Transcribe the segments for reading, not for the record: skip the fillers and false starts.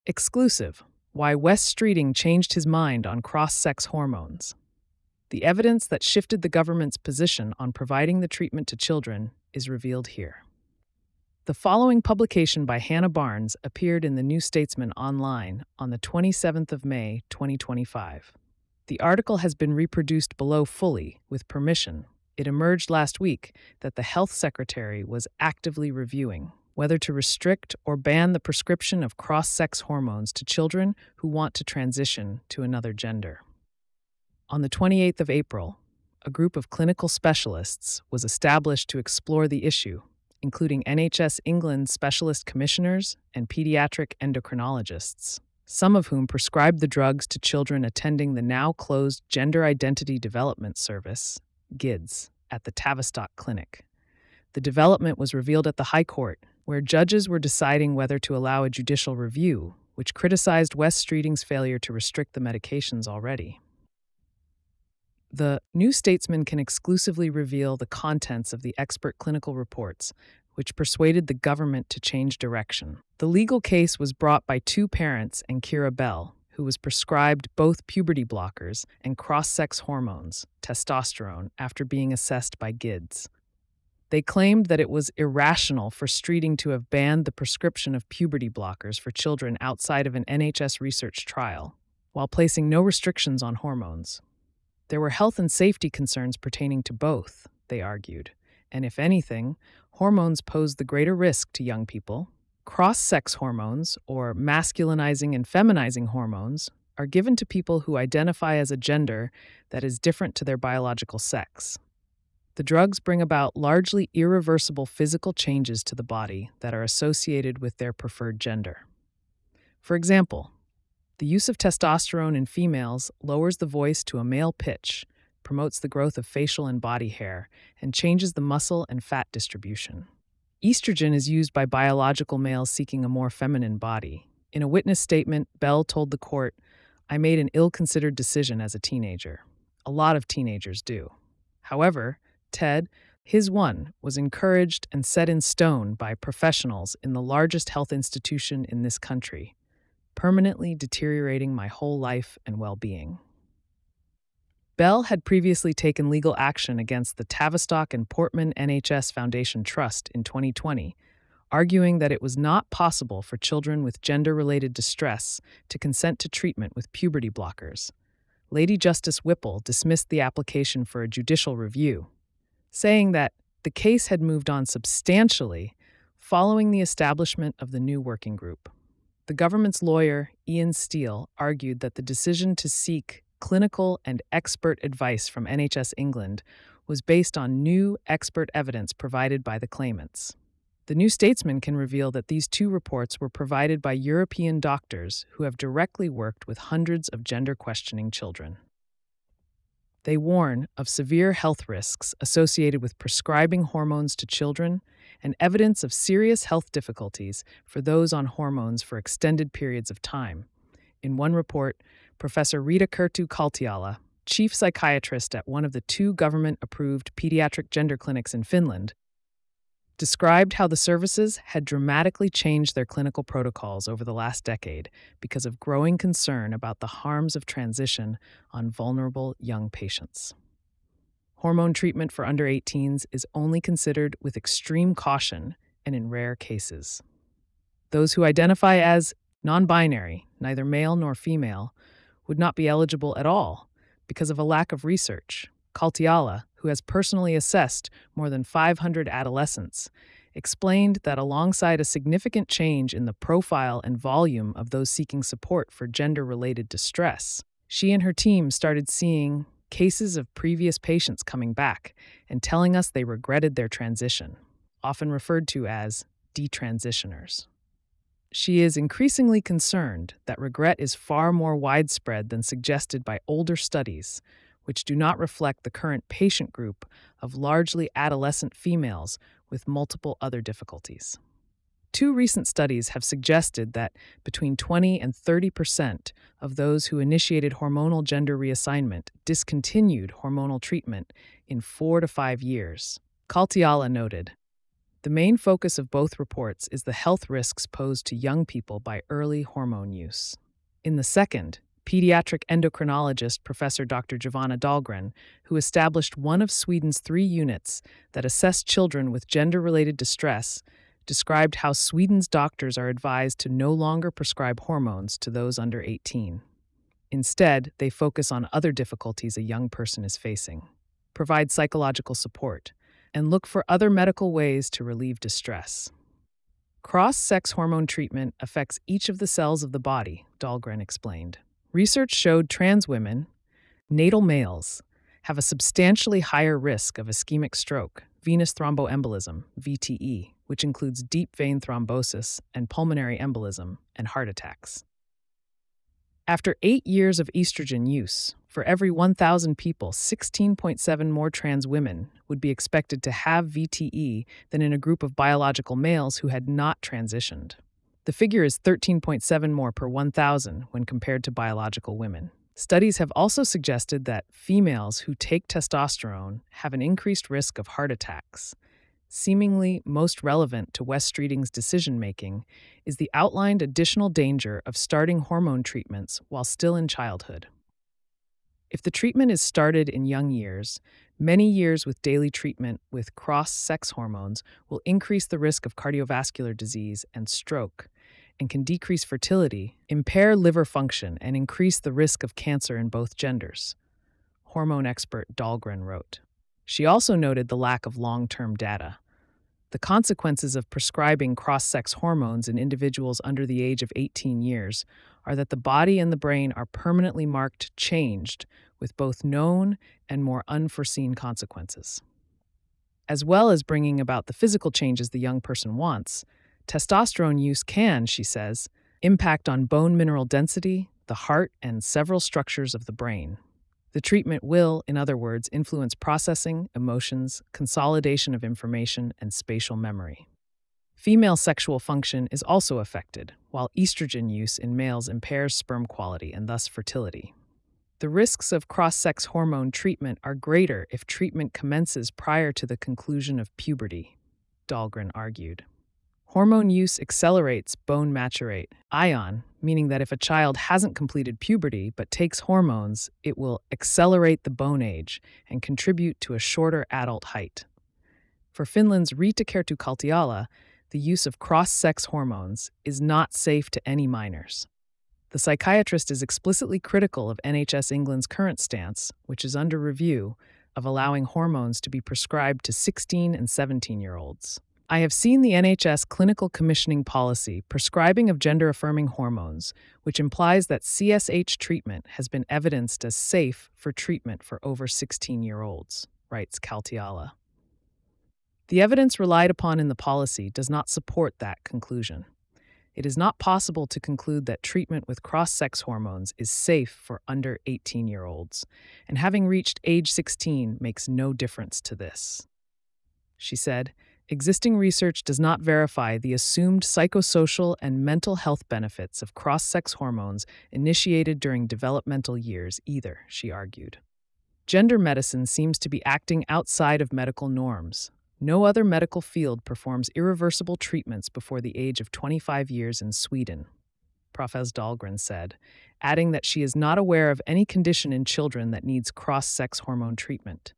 Exclusive: Why Wes Streeting changed his mind on cross-sex hormones. The evidence that shifted the government's position on providing the treatment to children is revealed here. The following publication by Hannah Barnes appeared in the New Statesman online on the 27th of May, 2025. The article has been reproduced below fully, with permission. It emerged last week that the Health Secretary was actively reviewing whether to restrict or ban the prescription of cross-sex hormones to children who want to transition to another gender. On the 28th of April, a group of clinical specialists was established to explore the issue, including NHS England specialist commissioners and pediatric endocrinologists, some of whom prescribed the drugs to children attending the now-closed Gender Identity Development Service, GIDS, at the Tavistock Clinic. The development was revealed at the High Court, where judges were deciding whether to allow a judicial review, which criticized Wes Streeting's failure to restrict the medications already. The New Statesman can exclusively reveal the contents of the expert clinical reports, which persuaded the government to change direction. The legal case was brought by two parents and Kira Bell, who was prescribed both puberty blockers and cross-sex hormones, testosterone, after being assessed by GIDS. They claimed that it was irrational for Streeting to have banned the prescription of puberty blockers for children outside of an NHS research trial, while placing no restrictions on hormones. There were health and safety concerns pertaining to both, they argued, and if anything, hormones posed the greater risk to young people. Cross-sex hormones, or masculinizing and feminizing hormones, are given to people who identify as a gender that is different to their biological sex. The drugs bring about largely irreversible physical changes to the body that are associated with their preferred gender. For example, the use of testosterone in females lowers the voice to a male pitch, promotes the growth of facial and body hair, and changes the muscle and fat distribution. Estrogen is used by biological males seeking a more feminine body. In a witness statement, Bell told the court, "I made an ill-considered decision as a teenager. A lot of teenagers do. However, Ted, his one, was encouraged and set in stone by professionals in the largest health institution in this country, permanently deteriorating my whole life and well-being." Bell had previously taken legal action against the Tavistock and Portman NHS Foundation Trust in 2020, arguing that it was not possible for children with gender-related distress to consent to treatment with puberty blockers. Lady Justice Whipple dismissed the application for a judicial review, saying that the case had moved on substantially following the establishment of the new working group. The government's lawyer, Ian Steele, argued that the decision to seek clinical and expert advice from NHS England was based on new expert evidence provided by the claimants. The New Statesman can reveal that these two reports were provided by European doctors who have directly worked with hundreds of gender-questioning children. They warn of severe health risks associated with prescribing hormones to children and evidence of serious health difficulties for those on hormones for extended periods of time. In one report, Professor Rita Kerttu-Kaltiala, chief psychiatrist at one of the two government-approved pediatric gender clinics in Finland, described how the services had dramatically changed their clinical protocols over the last decade because of growing concern about the harms of transition on vulnerable young patients. Hormone treatment for under 18s is only considered with extreme caution and in rare cases. Those who identify as non-binary, neither male nor female, would not be eligible at all because of a lack of research. Kaltiala, who has personally assessed more than 500 adolescents, explained that alongside a significant change in the profile and volume of those seeking support for gender-related distress, she and her team started seeing cases of previous patients coming back and telling us they regretted their transition, often referred to as detransitioners. She is increasingly concerned that regret is far more widespread than suggested by older studies, which do not reflect the current patient group of largely adolescent females with multiple other difficulties. Two recent studies have suggested that between 20 and 30% of those who initiated hormonal gender reassignment discontinued hormonal treatment in 4 to 5 years. Kaltiala noted, The main focus of both reports is the health risks posed to young people by early hormone use. In the second, pediatric endocrinologist Professor Dr. Giovanna Dahlgren, who established one of Sweden's 3 units that assess children with gender-related distress, described how Sweden's doctors are advised to no longer prescribe hormones to those under 18. Instead, they focus on other difficulties a young person is facing, provide psychological support, and look for other medical ways to relieve distress. Cross-sex hormone treatment affects each of the cells of the body, Dahlgren explained. Research showed trans women, natal males, have a substantially higher risk of ischemic stroke, venous thromboembolism, VTE, which includes deep vein thrombosis and pulmonary embolism, and heart attacks. After 8 years of estrogen use, for every 1,000 people, 16.7 more trans women would be expected to have VTE than in a group of biological males who had not transitioned. The figure is 13.7 more per 1,000 when compared to biological women. Studies have also suggested that females who take testosterone have an increased risk of heart attacks. Seemingly most relevant to Wes Streeting's decision-making is the outlined additional danger of starting hormone treatments while still in childhood. If the treatment is started in young years, many years with daily treatment with cross-sex hormones will increase the risk of cardiovascular disease and stroke, and can decrease fertility, impair liver function, and increase the risk of cancer in both genders, hormone expert Dahlgren wrote. She also noted the lack of long-term data. The consequences of prescribing cross-sex hormones in individuals under the age of 18 years are that the body and the brain are permanently marked changed, with both known and more unforeseen consequences. As well as bringing about the physical changes the young person wants, testosterone use can, she says, impact on bone mineral density, the heart, and several structures of the brain. The treatment will, in other words, influence processing, emotions, consolidation of information, and spatial memory. Female sexual function is also affected, while estrogen use in males impairs sperm quality and thus fertility. The risks of cross-sex hormone treatment are greater if treatment commences prior to the conclusion of puberty, Dahlgren argued. Hormone use accelerates bone maturate, ion, meaning that if a child hasn't completed puberty but takes hormones, it will accelerate the bone age and contribute to a shorter adult height. For Finland's Riitta Kertu-Kaltiala, the use of cross-sex hormones is not safe to any minors. The psychiatrist is explicitly critical of NHS England's current stance, which is under review, of allowing hormones to be prescribed to 16 and 17-year-olds. I have seen the NHS clinical commissioning policy prescribing of gender-affirming hormones, which implies that CSH treatment has been evidenced as safe for treatment for over 16-year-olds, writes Kaltiala. The evidence relied upon in the policy does not support that conclusion. It is not possible to conclude that treatment with cross-sex hormones is safe for under 18-year-olds, and having reached age 16 makes no difference to this. She said, existing research does not verify the assumed psychosocial and mental health benefits of cross-sex hormones initiated during developmental years either, she argued. Gender medicine seems to be acting outside of medical norms. No other medical field performs irreversible treatments before the age of 25 years in Sweden, Professor Dahlgren said, adding that she is not aware of any condition in children that needs cross-sex hormone treatment.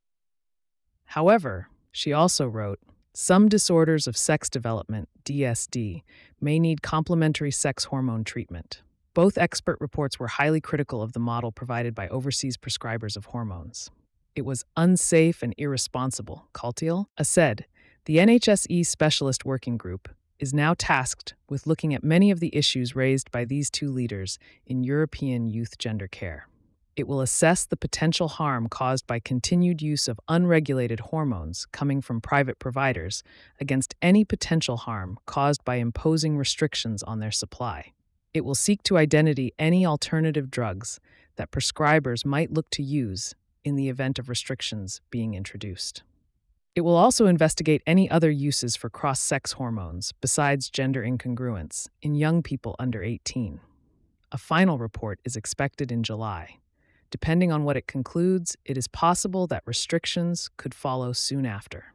However, she also wrote, some disorders of sex development, DSD, may need complementary sex hormone treatment. Both expert reports were highly critical of the model provided by overseas prescribers of hormones. It was unsafe and irresponsible, Kaltial said. The NHSE Specialist Working Group is now tasked with looking at many of the issues raised by these two leaders in European youth gender care. It will assess the potential harm caused by continued use of unregulated hormones coming from private providers against any potential harm caused by imposing restrictions on their supply. It will seek to identify any alternative drugs that prescribers might look to use in the event of restrictions being introduced. It will also investigate any other uses for cross-sex hormones besides gender incongruence in young people under 18. A final report is expected in July. Depending on what it concludes, it is possible that restrictions could follow soon after.